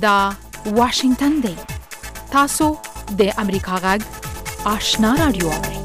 دا واشنگتن دی. تاسو د امریکا غږ آشنا رادیو اورئ.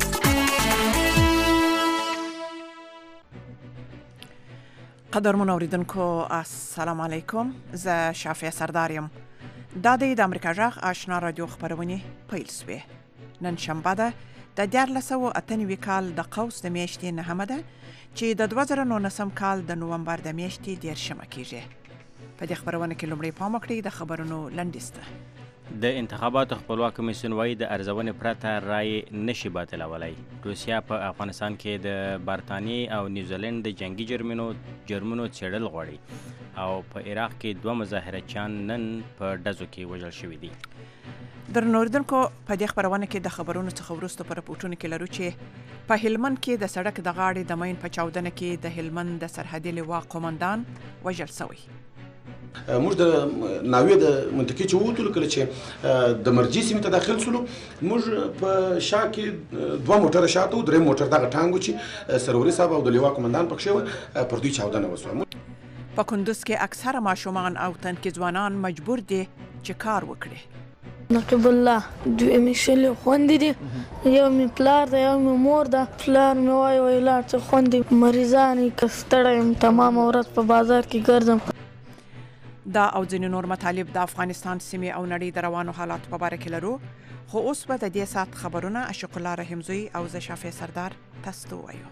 قدرمن اوریدونکو السلام علیکم. زه شافیه سردار یم. دا د امریکا غږ آشنا رادیو خبرونه پیل شوه. نن شنبه ده د 1998 کال د قوس د میاشتې نهمه ده چې د 2019 کال د نومبر د میاشتې 10مه کیږي. په دې خبرونه کې لومړی پام وکړئ د خبرونو لنډیسته. د انتخاباتو خپلواک کمیسیون وايي د ارزونې پرته رای نشي باطلولی. روسیه په افغانستان کې د برطانیې او نیوزیلند د جنگي جرمونو څېړل غواړي او په عراق کې 2 مظاهرچیان نن په ډزو کې وژل شوي دي. درنو اوریدونکو په دې خبرونه کې د خبرونو څخه وروسته په راپورټونو کې لرو چې په هلمند کې د سړک د غاړې د مین په چاودنه کې د هلمند د سرحدي لواء قومندان وژل شوی. موږ د ناوې د منطقې چې ووتلو کله چې د مرجې سیمې ته داخل شولو، موږ په شا کې 2 موټره شاته و، 3 موټر دغه ټانګ و چې سروري صاحب او د لواء قومندان پکښې وو، پر دوی چاودنه وسوه. په کندوز کې اکثره ماشومان او تنکي ځوانان مجبور دي چې کار وکړي. نقیب الله دوی مې شلې خوندې دي، یو مې پلار ده یو مې مور ده. پلار مې وایي لاړ چې خوندې مریضان یې که ستړی یم تمامه ورځ په بازار کې ګرځم. دا او ځینې نور مطالب د افغانستان سیمې او نړۍ د روانو حالاتو په باره کې لرو، خو اوس به د دې ساعت خبرونه اشق الله رحمزوی او زه شافیه سردار تاسو ته ووایو.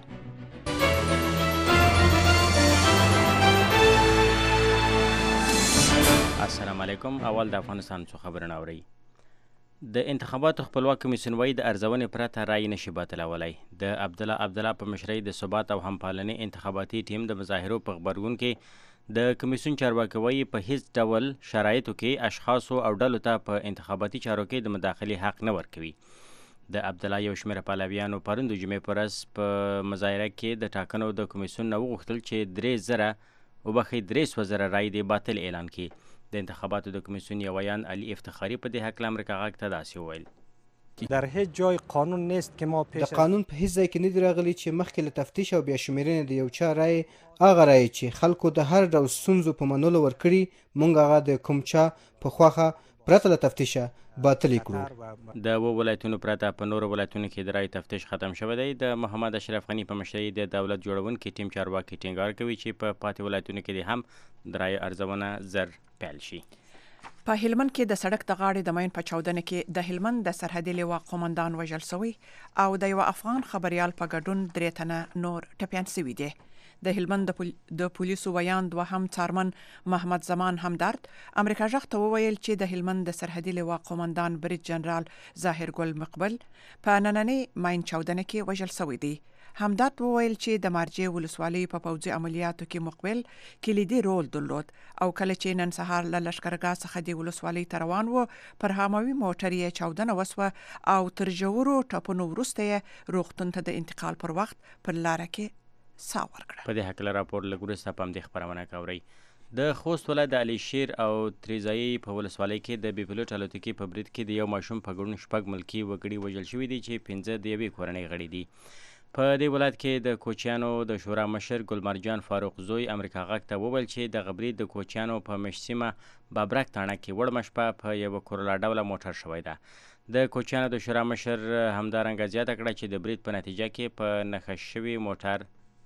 السلام علیکم. اول د افغانستان څخه خبرونه اورئ. د انتخاباتو خپلواک کمیسیون وايي د ارزونې پرته رای نشي باطلولی. د عبدالله په مشرۍ د ثبات او همپالنې انتخاباتي ټیم د مظاهرو په غبرګون کې د کمیسیون چارواکي وايي په هیڅ ډول شرایطو کې اشخاصو او ډلو ته په انتخاباتي چارو کې د مداخلې حق نه ورکوي. د عبدالله یو شمېر پلویانو پرون د جمعې په ورځ په مظاهره کې د ټاکنو د کمیسیون نه وغوښتل چې 300 رای د باطل اعلان کړي. د انتخاباتو د کمیسیون یو ویان علي افتخاري په دې هکله امریکا غږ ته داسې وویل: در هیچ جای قانون نیست که ما پیش د قانون په هیڅ ځای کې نه دی راغلی چې مخکې له تفتیش او بیا شمیرنې د یو چا رای هغه رای چې خلکو د هر ډول ستونزو په منلو ورکړي موږ هغه د کوم چا په خوښه پرته له تفتیشه باطلې کړو. د 2 ولایتونو پرته په نورو ولایتونو کې د رای تفتیش ختم شوی دی. د محمد اشرف غني په مشرۍ د دولت جوړونکي ټیم چارواکي ټینګار کوي چې په پاتې ولایتونو کې هم د رای ارزونه زر پیل شي. په هلمند کې د سړک د غاړې د مین په چاودنه کې د هلمند د سرحدي لواء قومندان وژل شوی او د یو افغان خبريال په ګډون 3 تنه نور ټپیان شوي دي. د هلمند د پولیسو ویان دوهم څارمن محمد زمان همدرد امریکا غږ ته وویل چې د هلمند د سرحدي لواء قومندان بریج جنرال ظاهر ګل مقبل په نننۍ مین چاودنه کې وژل شوی دی. همدرد وویل چې د مارجې ولسوالۍ په پوځي عملیاتو کې مقبل کلیدي رول درلود او کله چې نن سهار له لښکرګاه څخه د ولسوالۍ ته روان و پر هاموي موټر یې چاودنه وسوه او تر ژورو ټپونو وروسته یې روغتون ته د انتقال پر وخت پر لاره کې ساه ورکړه. په دې هکله راپور لږ وروسته په همدې خپرونه کې اورئ. د خوست ولایت د علي شیر او تریزایي په ولسوالۍ کې د بې پیلوټ الوتکې په برید کې د یو ماشوم په ګډون 6 ملکي وګړي وژل شوي دي چې 5 د یوې کورنۍ غړي دي. په دې ولایت کې د کوچیانو د شورا مشر ګلمرجان فاروق زوی امریکا غږ ته وویل چې د غبرید د کوچیانو په مشسیمه بابرک تاڼه کې وړمه شپه په یو کورلا ډوله موټر شوی ده. د کوچیانو د شورا مشر همدارنګه زیاته کړه چې د برید په نتیجه کې په نښه شوی موټر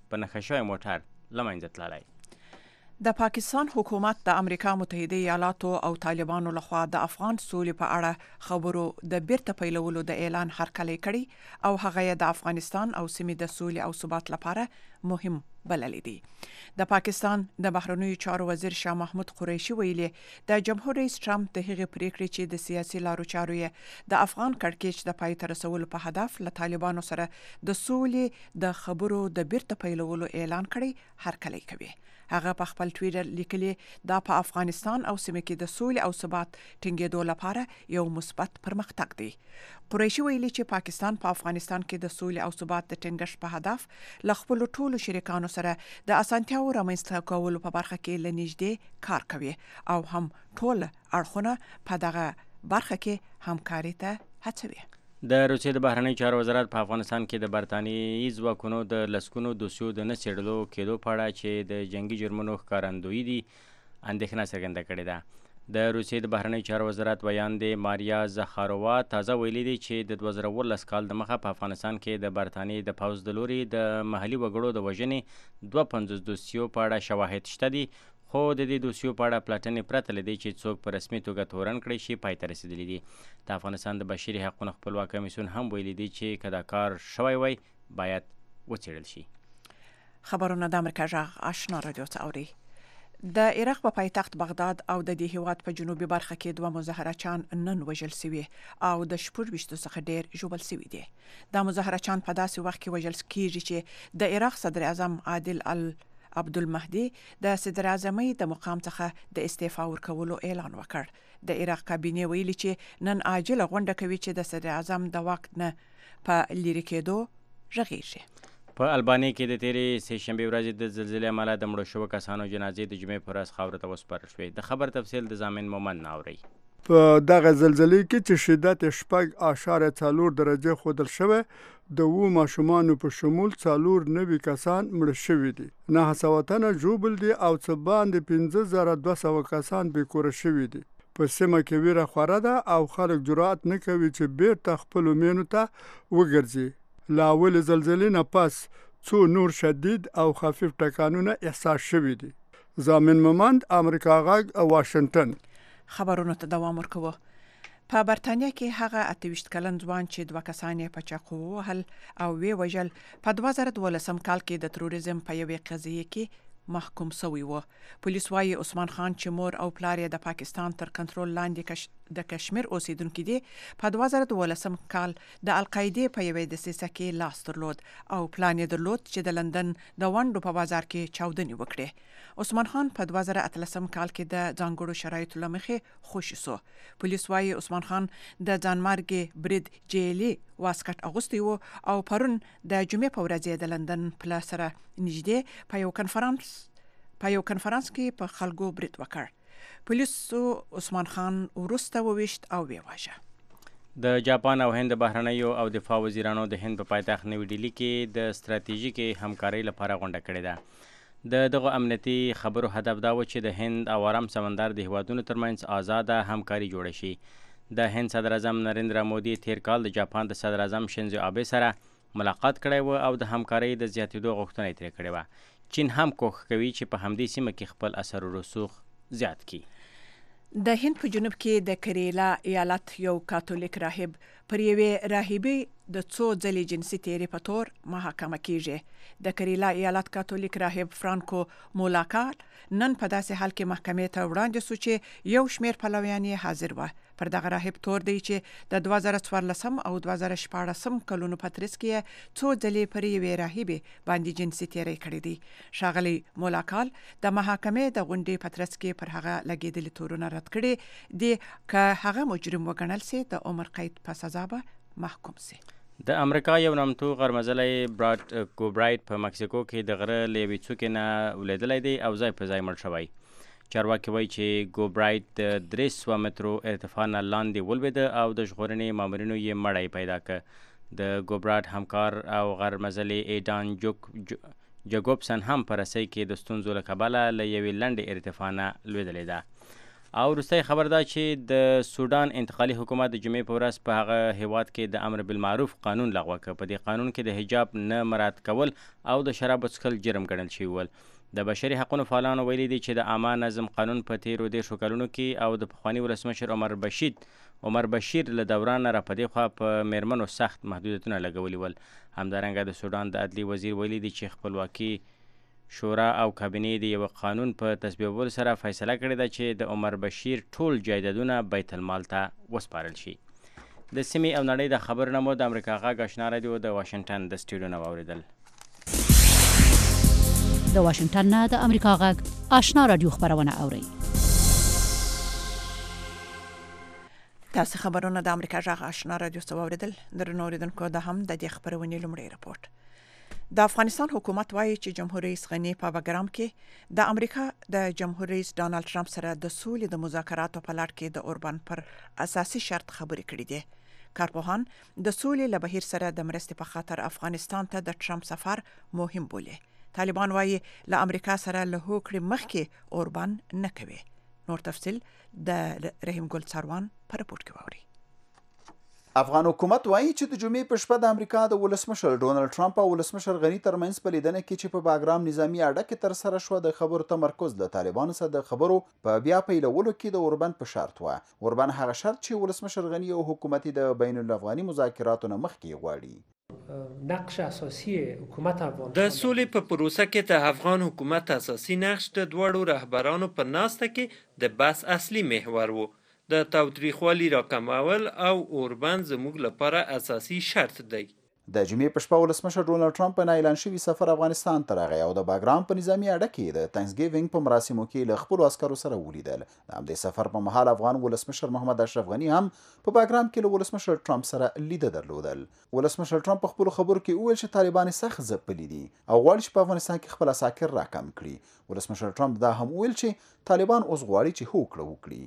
له منځه تللی. د پاکستان حکومت د امریکا متحده ایالاتو او طالبانو لخوا د افغان سولې په اړه خبرو د بیرته پیلولو د اعلان هرکلی کړی او هغه یې د افغانستان او سیمې د سولې او ثبات لپاره مهم بللی دی. د پاکستان د بهرنیو چارو وزیر شاه محمود قریشي ویلي د جمهور رئیس ټرمپ د هغې پریکړې چې د سیاسي لارو چارو یې د افغان کړکېچ د پای ته رسولو په هدف له طالبانو سره د سولې د خبرو د بیرته پیلولو اعلان کړی هرکلی کوي. هغه په خپل ټویټر لیکلي دا په افغانستان او سیمه کې د سولې او ثبات ټینګېدو لپاره یو مثبت پرمختګ دی. قریشي ویلي چې پاکستان په افغانستان کې د سولې او ثبات د ټینګښت په هدف له خپلو ټولو شریکانو سره د اسانتیاو رامنځته کولو په برخه کې له نږدې کار کوي او هم ټول اړخونه په دغه برخه کې همکاري ته هڅوي. د روسیې د بهرنیو چارو وزارت په افغانستان کې د برتانیې ځواکونو د لسګونو دوسیو د نه څېړلو کېدو په اړه چې د جنګي جرمونو ښکارندویي دي اندېښنه څرګنده کړې ده. د روسیې د بهرنیو چارو وزارت ویاندې ماریا زخاروا تازه ویلي دي چې د 2019 کال د مخه په افغانستان کې د برطانیې د پوځ د لوري د محلي وګړو د وژنې 52 دوسیو په اړه شواهد شته دي، خو د دې دوسیو په اړه پلټنې پرته له دې چې څوک په رسمي توګه تورن کړی شي پای ته رسېدلي دي. د افغانستان د بشري حقونو خپلواک کمیسیون هم ویلي دي چې که دا کار شوی وای باید وڅېړل شي. خبرونه د امریکا غږ آشنا رادیو ته اوري. د عراق په پایتخت بغداد او د دې هیواد په جنوبي برخه کې دوه مظاهرچیان نن وژل شوي او د 14 څخه ډیر ژوبل شوي دي. دا مظاهرچیان په داسې وخت کې وژل کیږي چې د عراق صدر اعظم عادل عبدالمهدي د صدر اعظمۍ د مقام څخه د استعفا ورکولو اعلان وکړ. د عراق کابینه ویلي چې نن عاجله غونډه کوي چې د صدر اعظم د واک نه په لری کېدو رغیږي. په البانیا کې د تیرې سه شنبه ورځې د زلزلې امله د مړو شوو کسانو جنازې د جمعې پر ورځ خاورو ته وسپارل شوې. د خبر تفصیل د ضامن مومن ناوري. په دغه زلزلې کې چې شدت 6.4 درجه ښودل شوی، د 2 ماشومانو په شمول 4 کسان مړه شوي دي، 900 تنه ژوبل دي او څه باندې 5200 کسان بې کوره شوي دي. په سیمه کې ویره خوره ده او خلک جرأت نه کوي چې بیرته خپلو مینو ته وګرځي. له اول زلزلې نه پس څو نور شدید او خفیف ټکانونه احساس شوي دي. ضامن مومند، امریکا غږ، واشنگټن. خبرونو ته دوام ورکوو. په برتانیا کې هغه 28 کلن ځوان چې 2 کسان په چاقو وهل او وی وژل په 2012 کال کې د تروریزم په یوې قضیه کې محکوم شوی و. پولیس وايي عثمان خان چې مور او پلار یې د پاکستان تر کنټرول لاندې د کشمیر اوسیدونکو دي، په 2012 کال د القاعده په یوې دسیسه کې لاس درلود او پلان یې درلود چې د لندن د ونډو په بازار کې چاودنې وکړي. عثمان خان په 2013 کال کې د ځانګړو شرایطو لمخې خوشی شو. پولیس وايي عثمان خان د ځانمرګي برید جیلي واسکټ اغوستی و او پرون د جمعې په ورځ د لندن پل سره نږدې په یو کنفرانس کې په خلکو برید وکړ. پولیسو عثمان خان ورسته وویشت او ویواژه. د جاپان او هند بهرنیو او دفاع وزیرانو د هند په پایتخت نوی ډیلی کې د ستراتیژیکې همکارۍ لپاره غونډه کړې ده. د دغه امنیتي خبرو هدف دا و چې د هند او آرام سمندر د هیوادونو ترمنځ آزاده همکاري جوړه شي. د هند صدر اعظم نریندرا مودي تیر کال د جاپان د صدر اعظم شینزو آبه سره ملاقات کړی و او د همکارۍ د زیاتېدو غوښتنه یې ترې کړې وه. چین هم کوښښ کوي چې په همدې سیمه کې خپل اثر و رسوخ زیات کړي. د هند په جنوب کې د کریلا ایالت یو کاتولیک راهب پر یوې راهبې د څو ځلې جنسي تیرې په تور محاکمه کیږي. د کریلا ایالت کاتولیک راهب فرانکو مولاکال نن په داسې حال کې محکمې ته وړاندې شو چې یو شمېر پلویان یې حاضر وه. پر دغه راهب تور دی چې د 2014 او 2014 کلونو په ترڅ کې څو ځلې پر یوې راهبې باندې جنسي تیرې کړې دي. ښاغلی مولاکال د محاکمې د غونډې په ترڅ کې پر هغه لګېدلي تورونه رد کړي دي که هغه مجرم وګڼل سي د عمر قید په سزا به محکوم سي. د امریکا یو نامتو غرمزلی گوبرایت په مکسیکو کې د غره له یوې څوکې نه ولیدلی دی او ځای په ځای مړ شوی. چارواکي وایي چې ګوبرایت د 300 مترو ارتفاع نه لاندې ولوېده او د ژغورنې مامورینو یې مړی پیدا کړ. د ګوبرایت همکار او غرمزلی ایډان جاکوبسن هم په رسۍ کې د ستونزو له کبله له یوې لنډې ارتفاع نه لوېدلې ده. او وروستی خبر دا چې د سودان انتقالي حکومت د جمعې په ورځ په هغه هیواد کې د امر بالمعروف قانون لغوه کړ. په دې قانون کې د حجاب نه مراعات کول او د شرابو څښل جرم ګڼل شوي ول. د بشري حقونو فعالانو ویلي دي چې د عامه نظم قانون په تیرو 10 کلونو کې او د پخواني ولسمشر عمر بشیر له دوران را په دې خوا په میرمنو سخت محدودیتونه لګولي ول. همدارنګه د سودان د عدلي وزیر ویلي دي چې خپلواکي شورا او کابینې د یو قانون په تصویبولو سره فیصله کړې ده چې د عمر بشیر ټول جایدادونه بیت المال ته وسپارل شي. د سیمې او نړۍ د خبرونو مو د امریکا غږ آشنا رادیو د واشنگټن د سټوډیو نه واورېدل. د واشنگټن نه د امریکا غږ آشنا رادیو خبرونه اورئ. تاسو خبرونه د امریکا غږ آشنا رادیو څخه واورېدل. درنو اوریدونکو دا هم د دې خبرونې لومړی رپورټ. د افغانستان حکومت وایي چې جمهور رئیس غنی په بګرام کې د امریکا د جمهور رئیس ډانلډ ټرمپ سره د سولې د مذاکراتو په لړ کې د اوربان پر اساسي شرط خبرې کړې دي. کارپوهان د سولې له بهیر سره د مرستې په خاطر افغانستان ته د ټرمپ سفر مهم بولي. طالبان وایي له امریکا سره له هوکړې مخکې اوربان نه کوي. نور تفصیل د رحیم ګل څاروان په رپورټ کې واوري. افغان حکومت وایي چې د جمعې په شپه د امریکا د ولسمشر ډونالد ټرمپ او ولسمشر غني ترمنځ په لیدنه کې چې په باګرام نظامی اړیکې ترسره شوه د خبرو تمرکز د طالبانو سره د خبرو په بیا پیلولو کې د اوربن په شرط وه. اوربن هغه شرط چې ولسمشر غني او حکومت د بین الافغاني مذاکراتو نه مخکې غواړي. نقش اساسی حکومت افغان د سولې په پروسه کې د افغان حکومت اساسي نقش د دواړو رهبرانو په ناسته کې د بحث اصلي محور و. د تاوتریخوالي راکمول او اوربن زموږ لپاره اساسي شرط دی. د جمعې په شپه ولسمشر ډونالد ټرمپ په اعلان شوي سفر افغانستان ته راغی او د باګرام په نظامي اړیکې د تانکسګیوینګ په مراسمو کې له خپلو عسکرو سره ولیدل. د همدې سفر په مهال افغان ولسمشر محمد اشرف غني هم په باګرام کې له ولسمشر ټرمپ سره لیده درلودل. ولسمشر ټرمپ په خپلو خبرو کې وویل چې طالبان سخت ځپلي دي او غواړي چې په افغانستان کې خپل عساکر راکم کړي. ولسمشر ټرمپ دا هم وویل چې طالبان اوس غواړي چې هوکړه وکړي.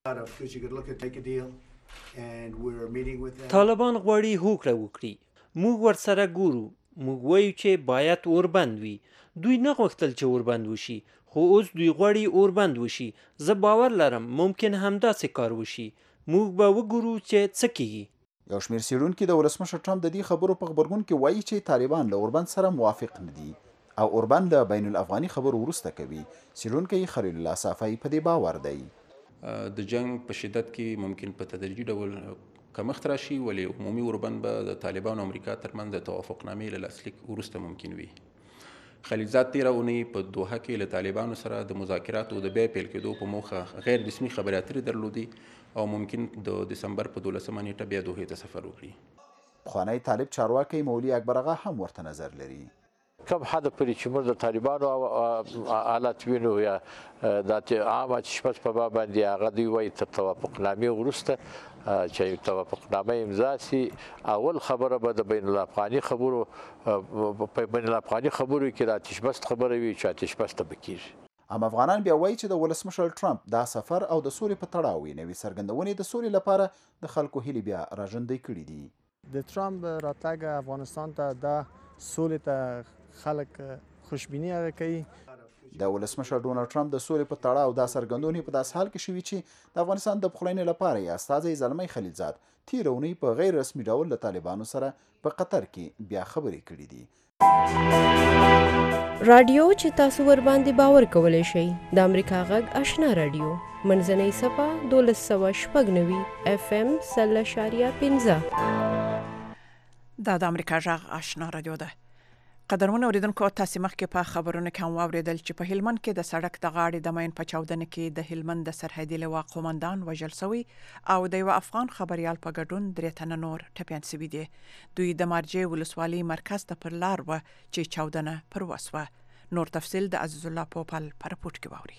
طالبان غواړي هوکړه وکړي. موږ ورسره ګورو. موږ وایو چې باید اوربند وي. دوی نه غوښتل چې اوربند وشي، خو اوس دوی غواړي اوربند وشي. زه باور لرم ممکن همداسې کار وشي. موږ به وګورو چې څه کیږي. یو شمېر څېړونکي د ولسمشر ټرمپ د دې خبرو په غبرګون کې وایي چې طالبان له اوربند سره موافق نه دي او اوربند له بین الافغاني خبرو وروسته کوي. څېړونکی خلیل الله صافی په دې باور دی. د جنگ په شدت کې ممکن په تدریجي ډول کمښت راشي، ولې عمومي اوربند به د طالبانو او امریکا ترمنځ د توافقنامې له لاسلیک وروسته ممکن وي. خلیلزاد تېره اونۍ په دوحه کې له طالبانو سره د مذاکراتو د بیا پیل کېدو په موخه غیر رسمي خبرې اترې درلودې او ممکن د دسمبر په 12مه نیټه بیا دوحې ته سفر وکړي. پخوانی طالب چارواکی مولوي اکبر آغا هم ورته نظر لري. کم حد پورې چې موږ د طالبانو حالت وینو یا د عامه چې شپږ په باب باندې هغه دوی وایي تر توافقنامې وروسته چې توافقنامه امضا سي، اول خبره به د بین الافغاني خبرو په بین الافغاني خبرو کې د آتشبست خبره وي چې آتشبست به کېږي. هم افغانان بیا وایي چې د ولسمشر ټرمپ دا سفر او د سولې په تړاو یې نوې څرګندونې د سولې لپاره د خلکو هیلې بیا راژوندۍ کړي دي. د ټرمپ راتګ افغانستان ته د سولې ته خلک خوشبیني هغه کوي. د ولسمشر ډونالد ټرمپ د سولې په تړاو دا څرګندونې په داسې حال کې شوي چې د افغانستان د پخلاینې لپاره یې استازی زلمی خلیلزاد تېره اونۍ په غیر رسمي ډول له طالبانو سره په قطر کې بیا خبرې کړې دي. رادیو چې تاسو ور باندې باور کولی شئ د امریکا غږ آشنا رادیو منځنۍ صفحه 1296 FM 0.15 دا د امریکا غږ آشنا رادیو ده. قدرمن اوریدونکو، تاسو مخکې په خبرونو کې هم واوریدل چې په هلمند کې د سړک د غاړې د ماین په چاودنه کې د هلمند د سرحدي لوا قومندان وژل شوی او د یو افغان خبريال په ګډون 3 تنه نور ټپيان شوي دي. دوی د مارجې ولسوالۍ مرکز ته پر لار و چې چاودنه پر وسوه. نور تفصیل د عزیز الله پوپل پر رپورټ کې واوري.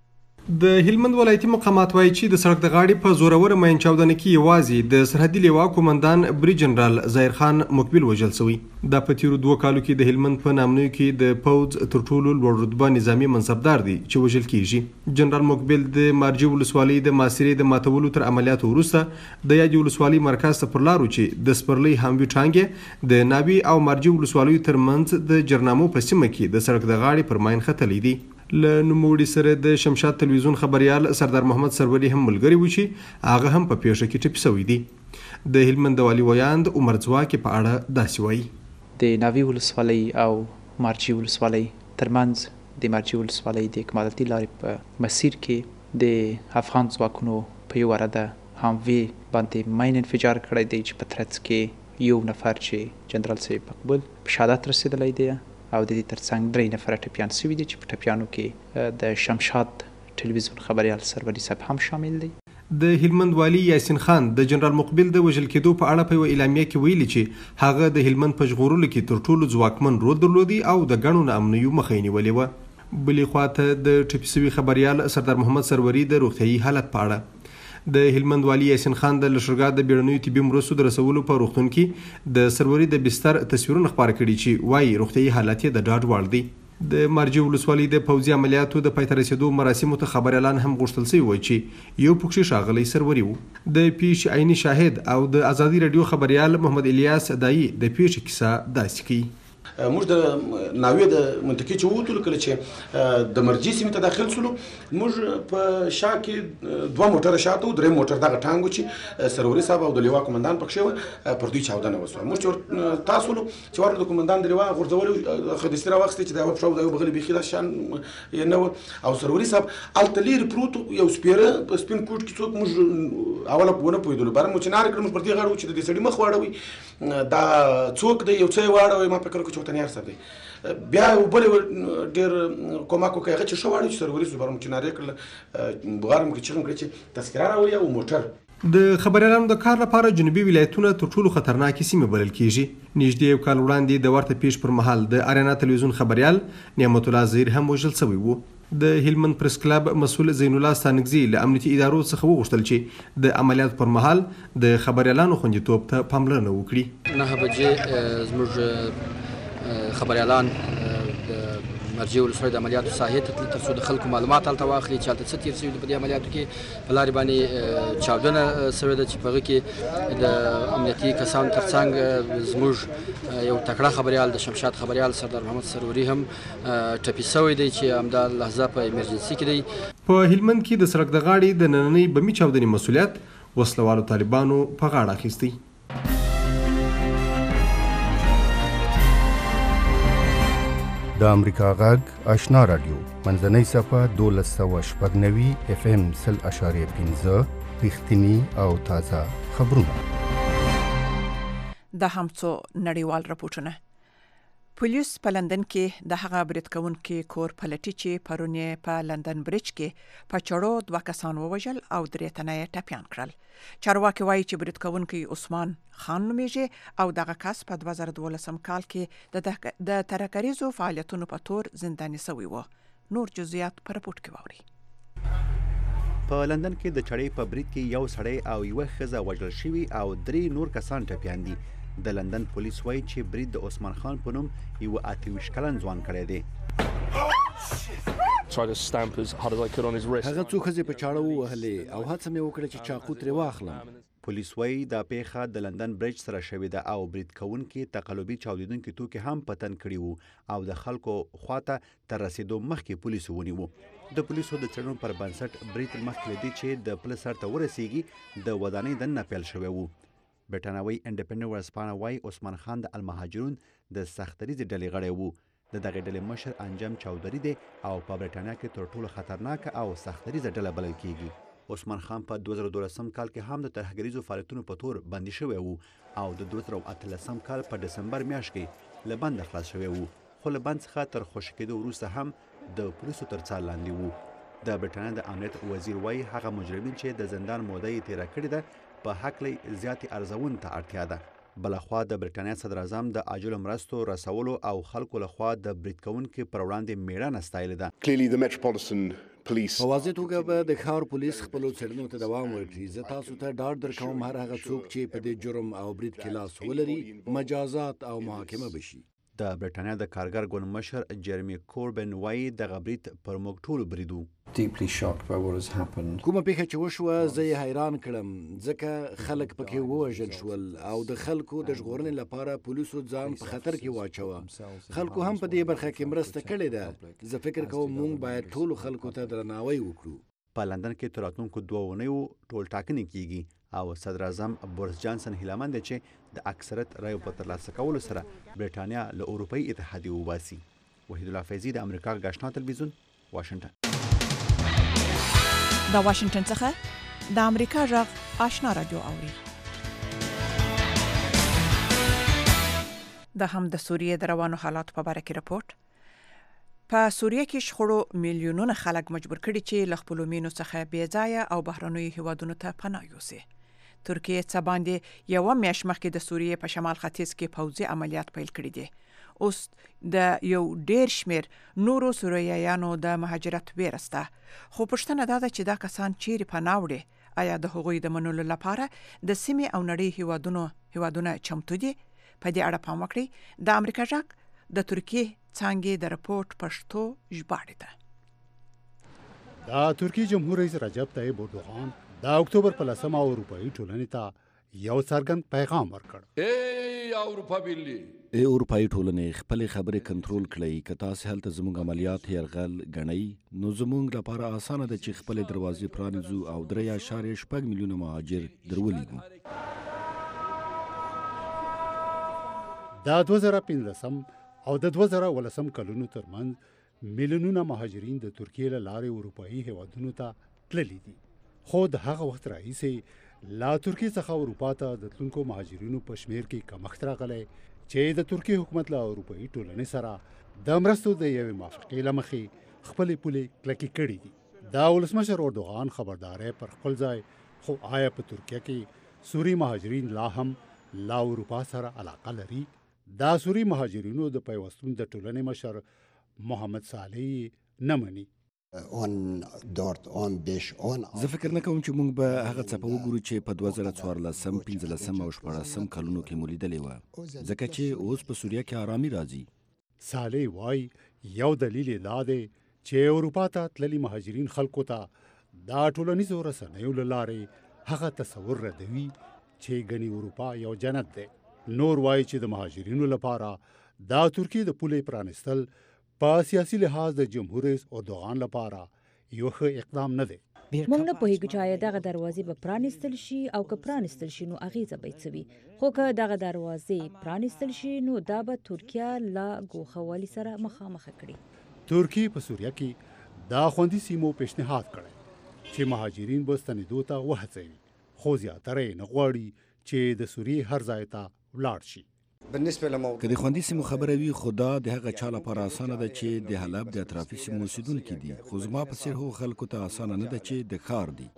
د هلمند ولایتي مقامات وایي چې د سړک د غاړې په زوروره ماین چاودنه کې یوازې د سرحدي لیوا قومندان بری جنرال ظاهر خان مقبل وژل شوی. دا په تیرو 2 کالو کې د هلمند په نامنوي کې د پوز تر ټولو لوړ رتبه نظامی منصبدار دی چې وژل کیږي. جنرال مقبل د مارجې ولسوالۍ د ماسیرې د ماتولو تر عملیاتو وروسته د یادې ولسوالۍ مرکز ته پر لارو چې د سپرلۍ هموي ټانګې د ناوي او مارجې ولسوالیو ترمنځ د جرنامو په سیمه کې د سړک د غاړې پر ماین ختلی دی. له نوموړي سره د شمشاد تلویزیون خبريال سردار محمد سروري هم ملګری و چې هغه هم په پیښه کې ټپي شوی دی. د هلمند والی ویاند عمر ځواکي په اړه داسې وایي. د ناوي ولسوالۍ او مارجې ولسوالۍ ترمنځ د مارجې ولسوالۍ د کمالاتي لارې په مسیر کې د افغان ځواکونو په یو اراده هموي باندې ماین انفجار کړی دی چې په ترڅ کې یو نفر چې جنرال صاحب مقبول په شهادت رسېدلی دی او د دې ترڅنګ 3 نفره ټپیان شوي دي چې په ټپیانو کې د شمشاد ټلویزیون خبريال سروري صاحب هم شامل دی. د هلمند والی یاسین خان د جنرال مقبل د وژل کېدو په اړه په اعلامیه کې ویلي چې هغه د هلمند په ژغورلو کې تر ټولو ځواکمن رول درلودي او د ګڼو ناامنیو مخه یې نیولې وه. بلې خواته د ټپي شوي خبريال سردار محمد سروري د روغتیايي حالت په اړه د هلمند والی یاسین خان د لشرګاه د بیړنیو طبي مرستو د رسولو په روغتون کې د سروري د بستر تصویرونه خپاره کړي چې وایي روغتیايي حالت یې د ډاډ وړ دی. د مارجې ولسوالۍ د پوځي عملیاتو د پای ته رسېدو مراسمو ته خبريالان هم غوښتل شوي وو چې یو پکښې ښاغلی سروري و. د پیښې عیني شاهد او د ازادي رادیو خبريال محمد الیاس دایي د پیښې کیسه داسې کوي. موږ د ناوې د منطقې چې ووتلو کله چې د مرجي سیمې ته داخل شولو موږ په شا کې 2 موټره شاته و 3 موټر دغه ټانګ و چې سروري صاحب او د لیوا قمندان پکښې وه پر دوی چاودنه وسوه موږ چې تاسو ولو چې ورته د قمندان د لیوا غورځولو خدستي راواخیستې چې دا یوه پښه او دا یو بغلې بیخي داسې شان یې نه وه او سروري صاحب هلته لیرې پروت یو سپېره په سپین کوټ کې څوک موږ اوله ونه پوهېدلو باره مو چې ناره کړه موږ پر دې غاړه وو چې د دې سړي مخ واړوئ دا څوک دی یو څه یې واړوئ ما فکر وکړ چې ورته نیار صاحب دی بیا یو بل ډېر کومک وکړ هغه چې ښه واړوي چې سروري صاحب مو چې نارې کړله بغاره مو کړې چغې مو کړې چې تذکره راوړي او موټر د خبریالانو د کار لپاره جنوبي ولایتونه تر ټولو خطرناکې سیمې بلل کیږي نږدې یو کال وړاندې د ورته پیښ پر مهال د اریانا تلویزیون خبریال نعمت الله زهیر هم وژل شوی و د هلمند پریس کلب مسؤل زین الله ستانکزي له امنیتي ادارو څخه وغوښتل چې د عملیات پر مهال د خبریالانو خوندیتوب ته پاملرنه وکړي 9 بجې زموږ خبریالان مرجع ولسوالۍ د عملیاتو ساحې ته تللي تر څو د خلکو معلومات هلته واخلي چې هلته څه تېر شوي دي په دې عملیاتو کې په لارې باندې چاودنه شوې ده چې په هغه کې د امنیتي کسانو تر څنګ زموږ یو تکړه خبریال د شمشاد خبریال سردار محمد سروري هم ټپي شوی دی چې همدا لحظه په ایمرجنسي کې دی په هلمند کې د سړک د غاړې د نننۍ بمي چاودنې مسؤلیت وسلوالو طالبانو په غاړه اخیستی د امریکا غږ آشنا رادیو منځنۍ صفحه 1290 اف ام 0.15 رښتینی او تازه خبرونه د هم څو نړیوال راپورټونه پولیس په لندن کې د هغه برید کوونکي کور پلټي چې پرون په لندن بریج کې په چړو 2 کسان ووژل او 3 تنه یې ټپیان کړل چارواکي وایي چې برید کوونکی عثمان خان نومیږي او دغه کس په 2012 کال کې د ترکریزو فعالیتونو په تور زنداني شوی و نور جزئیات په راپورټ کې واوري په لندن کې د چړې په برید کې یو سړی او یوه ښځه وژل شوي او 3 نور کسان ټپیان دي د لندن پولیس وایي چې برید د عثمان خان په نوم یو 28 کلن ځوان کړی دی هغه څو ښځې په چاړه ووهلې او هڅه مې وکړه چې چاقو ترې واخلم پولیس وایي دا پیښه د لندن برج سره شوې ده او برید کوونکي تقلبي چاودېدونکي توکي هم په تن کړي وو او د خلکو خواته تر رسېدو مخکې پولیسو ونیوو د پولیسو د څېړنو پر بنسټ برید مخکې له دې چې د پله سر ته ورسیږي د ودانۍ دننه پیل شوی و برټانوي انډیپنډنټ ورځپاڼه وایي عثمان خان د المهاجرون د سختریزې ډلې غړی و د دغې ډلې مشر انجم چودري دی او په برټانیا کې تر ټولو خطرناکه او سختریزه ډله بلل کیږي عثمان خان په 2012 کال کې هم د ترهګریزو فعالیتونو په تور بندي شوی و او د 2018 کال په دسمبر میاشت کې له بنده خلاص شوی و خو له بند څخه تر خوشي کېدو وروسته هم د پولیسو تر څار لاندې و د برټانیا د امنیت وزیر وایي هغه مجرمین چې د زندان موده یې تېره کړې ده په هکله زیاتې ارزونې ته اړتیا ده بلخوا د برټانیا صدر اعظم د عاجلو مرستو رسولو او خلکو لخوا د برید کوونکو پر وړاندې میړانه ستایلې ده په واضح توګه به د ښار پولیس خپلو څېړنو ته دوام ورکړي زه تاسو ته ډاډ درکوم هر هغه څوک چې په دې جرم او برید کې لاس ولري مجازات او محاکمه بشي د برټانیا د کارګر ګوند مشر جرمی کوربن وایي دغه برید پر موږ ټولو برید و کومه پیښه چې وشوه زه یې حیران کړم ځکه خلک پکې ووژل شول او د خلکو د ژغورنې لپاره پولیسو ځان په خطر کې واچوه خلکو هم په دې برخه کې مرسته کړې ده زه فکر کوم موږ باید ټولو خلکو ته درناوی وکړو په لندن کې تر راتلونکو 2 اونیو ټول ټاکنې کیږي او صدر اعظم بوریس جانسن هیله مند دی چې د اکثریت رایو په ترلاسه کولو سره برټانیا له اروپایي اتحادیې وباسي وحید الله فیضي د امریکا غږ آشنا تلویزیون واشنگټن د واشنگټن څخه د امریکا غږ آشنا رادیو اوري د هم د سوریې د روانو حالاتو په اړه کې راپورټ په سوریه کې شخړو میلیونونه خلک مجبور کړي چې له خپلو مینو څخه بې ځایه او بهرنیو هیوادونو ته پناه یوسي ترکیه څه باندې یوه میاشت مخکې د سوریې په شمال ختیځ کې پوځي عملیات پیل کړي دي اوس د یو ډیر شمیر نورو سوریایانو د مهاجرت ویره شته خو پوښتنه دا ده چې دا کسان چیرې پناه وړي آیا د هغوی د منلو لپاره د سیمې او نړۍ هیوادونه چمتو دي په دې اړه پام وکړئ د امریکا غږ د ترکیه څانګې د رپورټ پښتو ژباړې ده د ترکیه جمهور رئیس رجب طیب اردوغان د اکتوبر په 10 اروپایي ټولنې ته یو څرګند پیغام ورکړ ای اروپا birliği اروپایي ټولنې خپلې خبرې کنټرول کړئ. که تاسې هلته زموږ عملیات یرغل ګڼئ نو زموږ لپاره اسانه ده چې خپلې دروازې پرانیزو او 3.6 میلیونه مهاجر درولېږو. دا 2015 او د 2019 کلونو ترمنځ میلیونونه مهاجرین د ترکیې له لارې اروپایي هیوادونو ته تللي دي. خو د هغه وخت راهیسې لا ترکیې څخه اروپا ته د تلونکو مهاجرینو په شمیر کې کمښت راغلی چې د ترکیې حکومت له اروپایي ټولنې سره د مرستو د یوې موافقې له مخې خپلې پولې کلکې کړي دي. دا ولسمشر اردوغان خبرداری پر خپل ځای، خو آیا په ترکیه کې سوري مهاجرین لا هم لا اروپا سره علاقه لري؟ دا سوري مهاجرینو د پیوستون د ټولنې مشر محمد صالح نه مني. زه فکر نه کوم چې موږ به هغه څه وګورو چې په 2014 15 او 16 کلونو کې مو لیدلې وه، ځکه چې اوس په سوریه کې آرامي راځي. صالح وایي یو دلیل یې دا دی چې اروپا ته تللي مهاجرین خلکو ته دا ټولنیزو رسنیو له لارې هغه تصور ردوي چې ګنې اروپا یو جنت دی. نور وایي چې د مهاجرینو لپاره دا ترکیې د پولې پرانستل په سیاسي لحاظ د جمهور رئیس اردوغان لپاره یو ښه اقدام نه دی. موږ نه پوهیږو چې آیا دغه دروازې به پرانستل شي او که پرانستل شي نو اغیزه به څه وي. خو که دغه دروازې پرانستل شي نو دا به ترکیه له ګوښهوالي سره مخامخ کړي. ترکیې په سوریه کې دا خوندي سیمو پیشنهاد کړی چې مهاجرین به ستنېدو ته وهڅوي، خو زیاتره یې نه غواړي چې د سوریې هر ځای ته ولاړ شي. که د خوندي سیمو خبره وي، خو دا د هغه چا لپاره اسانه ده چې د حلب د اطرافي سیمو اوسیدونکي دي، خو زما په څېر هغو خلکو ته اسانه نه ده چې د ښار دي.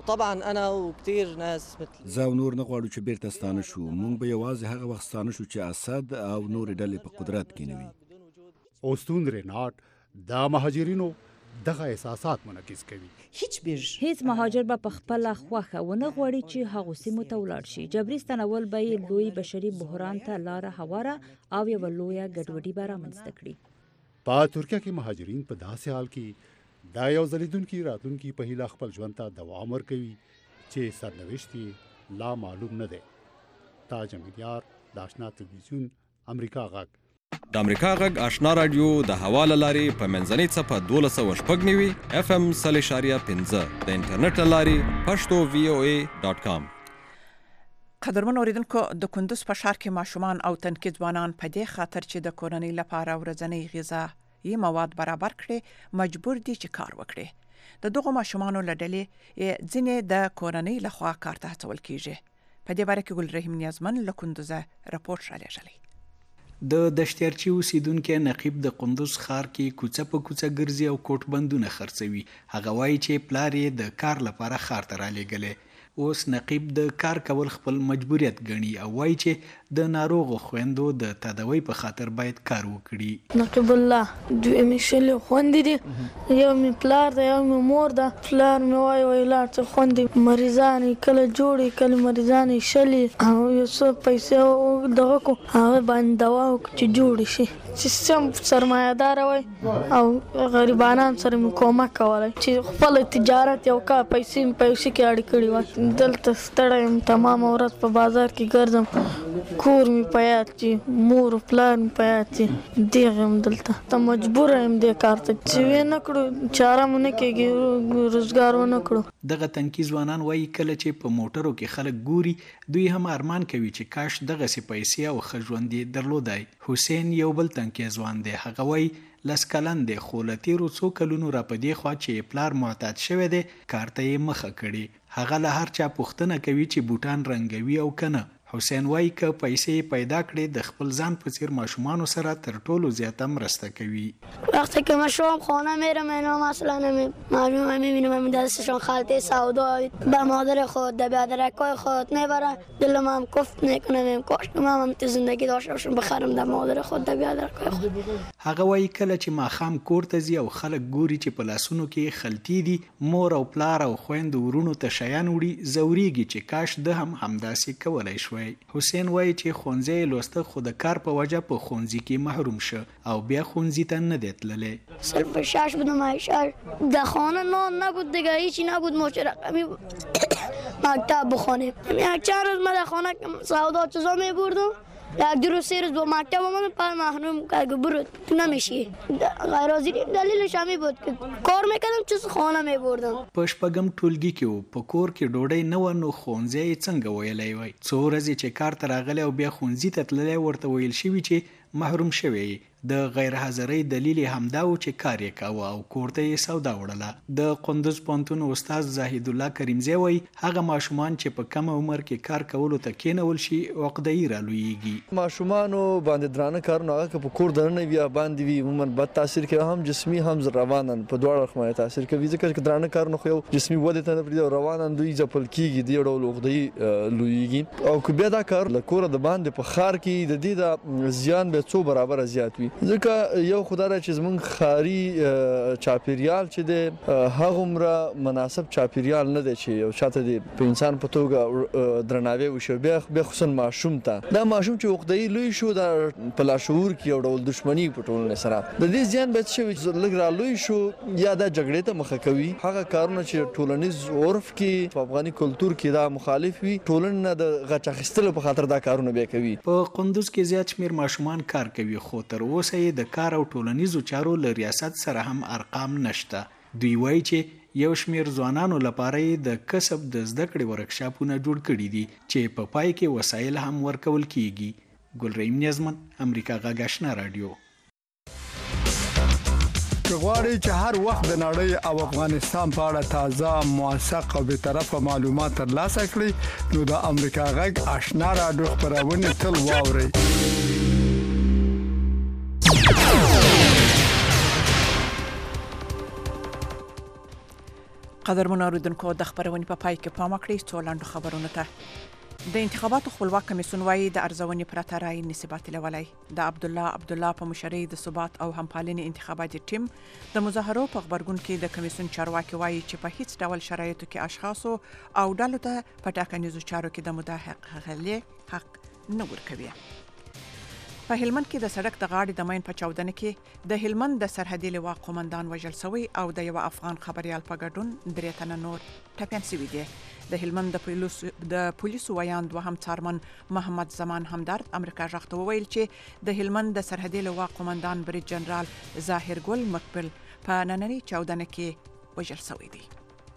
زه او نور نه غواړو چې بیرته ستانه شو. موږ به یوازې هغه وخت ستانه شو چې اسد او نورې ډلې په قدرت کې نه وي. اوستون ریناټ دا مهاجرینو دغه احساسات منعکس کوي. هیڅ مهاجر به په خپله خوښه ونه غواړي چې هغو سیمو ته ولاړ شي. جبري ستنول به یې لوی بشري بحران ته لاره هواره او یوه لویه ګډوډي به رامنځته کړي. په ترکیه کې مهاجرین په داسې حال کې دا یو ځلیدونکي راتلونکي په هیله خپل ژوند ته دوام ورکوي چې سرنوشت یې لا معلوم نه دی. تاج امیریار، د آشنا تلویزیون، امریکا غږ. د امریکا غږ آشنا رادیو د هوا له لارې په منځنۍ څپه 12.9 FM 3.5 د انټرنیټ له لارې پښتو VOA.com. قدرمن اوریدونکو، د کندوز په ښار کې ماشومان او تنکي ځوانان په دې خاطر چې د کورنۍ لپاره ورځنۍ غذایي مواد برابر کړي مجبور دي چې کار وکړي. د دغو ماشومانو له ډلې ځینې د کورنۍ لخوا کار ته هڅول کیږي. په دې باره کې ګل رحیم نیازمن له کندوزه راپور رالیږلی. د دشتیارچی اوسیدونکو نقیب د کندوز ښار کې کوڅه په کوڅه ګرځي او کوټ بندونه خرڅوي. هغه وایي چې پلار یې د کار لپاره ښار ته رالیږلی. اوس نقیب د کار کول خپل مجبوریت ګڼي او وایي چې د ناروغو خویندو د تداوی په خاطر باید کار وکړي. نقیب الله دوی مشل خوندې دي، یو می پلار دی یو می مور ده. پلار می وایي لاړ ته خوندې مریضان کله جوړي کله مریضان شلي او یو څه پیسې دغه کو هغه باندې دوا چې جوړ شي چې سم سرمایه‌دار وي او غریبانان سره می کومک کولای چې خپل تجارت یو کا پیسې کې اړ کړی و. دلته ستړی یم، تمام ورځ په بازار کې ګرځم، کور می په یاد چې مور پلار می په یاد چې دغه یم دلته ته مجبور یم دې کار ته چې نه کړو چاره مو نه کېږي، روزګار ونه کړو. دغه تنکي ځوانان وایي کله چې په موټرو کې خلک ګوري دوی هم ارمان کوي چې کاش دغسې پیسې او ښه ژوند یې درلودای. حسین یو بل تنکي ځوان دی. هغه وایي لس کلن دی، خو له تیرو څو کلونو را په دې خوا چې پلار معتاد شوی دی کار ته یې مخه کړې. هغه له هر چا پوښتنه کوي چې بوټان رنګوي او کنه. حسین وایي که پیسې پیدا کړي د خپل ځان په څیر ماشومانو سره تر ټولو زیاته مرسته کوي. وقتی که من شام خانه میرم اینا مثلا معلومه میبینم دستشان خلطه سودا به مادر خود به برادرکای خود میبرن، دلم هم کفت میکنم کاش که من تو زندگی داشته باشم بخرم در مادر خود در برادرکای خود. هغه وایي کله چې ماښام کور ته ځي او خلک ګوري چې په لاسونو کې خلطې دي، مور او پلار او خویندو ورونو ته شیان وړي، ځورېږي چې کاش ده هم همداسې کولی شوی. حسین وایي چې ښوونځی لوسته خو د کار په وجه په ښوونځي کې محروم شه او بیا ښوونځي ته نه دی تللی. صرف 6 بودم 6 در خانه نبود دیگه، هیچی نبود، مشرقمی مکتب بخوانیم. یک چند روز من در خانه سودا چیزا میبردم یک روز 3 روز با مکتب آمدم پر محروم که برو تو نمیشی. غیر حاضری دلیلش همی بود که کار میکردم چیز خانه میبردم. په شپږم ټولګي کې و په کور کې ډوډۍ نه و نو ښوونځی یې څنګه ویلی وای. څو ورځې چې کار ته راغلی او بیا ښوونځي ته تللی ورته ویل شوي چې محروم شوی. د غیر حاضرۍ دلیل همدا و چې کار یې کاوه او کور ته یې سودا وړله. د قندوز پوهنتون استاد زاهد الله کریمزی وایي هغه ماشومان چې په کم عمر کې کار کولو ته کېنول شي عقده‌ای رالویږي. ماشومانو باندې درانه کارونه هغه که په کور دننه وي یا باندې وي عموما بد تاثیر کوي، هم جسمي هم رواناً په دواړو اړخ تاثیر کوي. ځکه چې درانه کارونه خو یو جسمي ودې ته نه پرېږدي او رواناً دوی ځپل کېږي، دې ډول عقده‌ای لویږي. او که بیا دا کار له کوره د باندې په ښار کې د دې د زیان بیا څو برابره زیات وي. ځکه یو خو دا ده چې زموږ ښاري چاپیریال چې دی هغومره مناسب چاپیریال نه دی چې یو چاته د په انسان په توګه درناوی وشي. بیا خصوصا ماشوم ته دا ماشوم چې عقده‌ای لوی شو دا په لاشعور کې یو ډول دښمني په ټولنې سره د دې زیان باید شوي چې لږ را لوی شو یا دا جګړې ته مخه کوي. هغه کارونه چې ټولنیز عرف کې په افغاني کلتور کې دا مخالف وي، ټولنې نه د غچ اخیستلو په خاطر دا کارونه بیا کوي. په قندوز کې زیات شمېر ماشومان کار کوي خو تر اوسه یې د کار او ټولنیزو چارو له ریاست سره هم ارقام نشته. دوی وایي چې یو شمېر ځوانانو لپاره یې د کسب د زده کړې ورکشاپونه جوړ کړي دي چې په پای کې وسایل هم ورکول کیږي. ګلرحیم نیازمن، امریکا غږ آشنا رادیو. غواړئ چې هر وخت د نړۍ او افغانستان په اړه تازه، موثق او بیطرفه معلومات ترلاسه کړئ نو د امریکا غږ آشنا رادیو خپرونه تل واورئ. قدرمن اوریدونکو د خبرونې په پای کې پام وکړئ څو لاندو خبرونه ته. د انتخاباتو خپلواک کمیسیون وايي د ارزونې پرته رایې نشي باطلولی. د عبدالله په مشرۍ د ثبات او همپالنې انتخاباتي ټیم د مظاهرو په غبرګون کې د کمیسیون چارواکي وايي چې په هیڅ ډول شرایطو کې اشخاصو او ډلو ته په ټاکنیزو چارو کې د مداخلې حق نه ورکوي. په هلمند کې د سړک د غاړې د ماین په چاودنه کې د هلمند د سرحدي لوا قومندان وژل شوی او د یو افغان خبريال په ګډون 3 تنه نور ټپيان شوي دي. د هلمند د پولیسو ویان دوهم څارمن محمد زمان همدرد امریکا غږ ته وویل چې د هلمند د سرحدي لوا قومندان بریج جنرال ظاهر ګل مقبل په نننۍ چاودنه کې وژل شوی دی.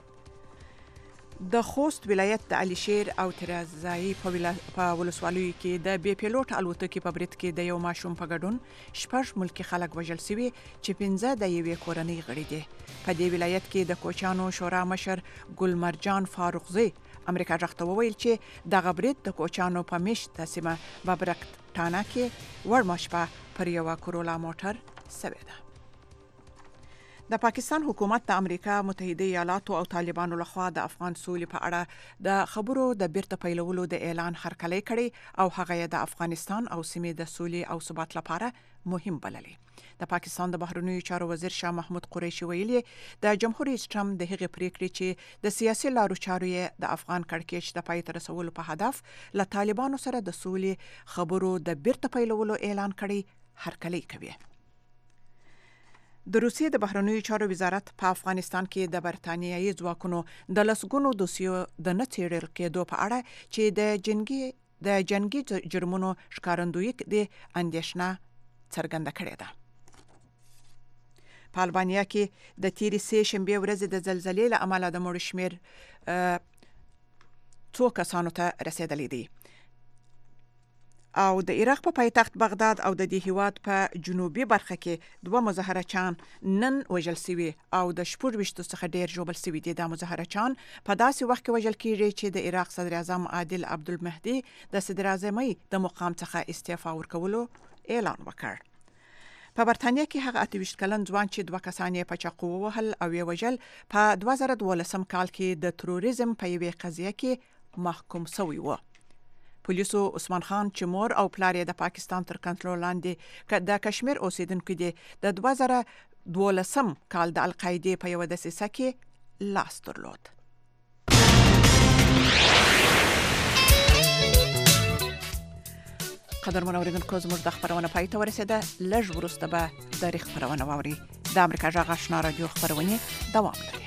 د خوست ولایت د علي شیر او ترازای په ولسوالیو کې د بي پیلوټ الوتکې په برید کې د یو ماشوم په ګډون 6 ملکی خلک وژل شوي چې 15 د یوې کورنۍ غړي دي. په دې ولایت کې د کوچانو شورا مشر ګلمرجان فاروقزی امریکا غږ ته وویل چې دغه برید د کوچانو په مشت سیمه ببرک ټانا کې ورمه شپه پر یو کرولا موټر سوي ده. د پاکستان حکومت د امریکا متحده ایالاتو او طالبانو لخوا د افغان سولې په اړه د خبرو د بیرته پیلولو د اعلان هرکلی کړي او هغه د افغانستان او سیمې د سولې او ثبات لپاره مهم بللی. د پاکستان د بهرنیو چارو وزیر شاه محمود قریشي ویلي د جمهور رئیس ټرمپ د هغې پریکړې چې د سیاسي لارو چارو یې د افغان کړکېچ د پای ته رسولو په هدف له طالبانو سره د سولې خبرو د بیرته پیلولو اعلان کړي هرکلی کوي. د روسیې د بهرنیو چارو وزارت په افغانستان کې د برتانیایي ځواکونو د لسګونو دوسیو د نه څېړل کېدو په اړه چې د جنگي جرمونو ښکارندویي د اندېښنه څرګنده کړې ده. په البانیا کې د تیرې سې شنبې ورځې د زلزلې له امله د مړو شمېر 2 کسانو ته رسېدلی دی. او د عراق په پایتخت بغداد او د دې هیواد په جنوبي برخه کې 2 مظاهرچان نن وژل شوي او د 24 څخه ډیر ژوبل شوي دي. د مظاهرچان په داسې وخت کې وژل کیږي چې د عراق صدر اعظم عادل عبدالمهدي د صدر اعظمۍ د مقام څخه استعفا ورکولو اعلان وکړ. په برتانیا کې هغه 28 کلن ځوان چې 2 کسان یې په چاقو وهل او یې وژل په 2012 کال کې د تروریزم په یوې قضیه کې محکوم شوی و. پولیسو عثمان خان چې مور او پلار یې د پاکستان تر کنټرول لاندې د کشمیر اوسیدونکو دي د 2012 کال د القاعده په یو دسیسه کې لاس درلود. قدرمن اوریدونکو زموږ د خبرونه پای ته ورسېده. لږ وروسته به تاریخ خبرونه واوري. د امریکا غږ آشنا رادیو خبرونه دوام لري.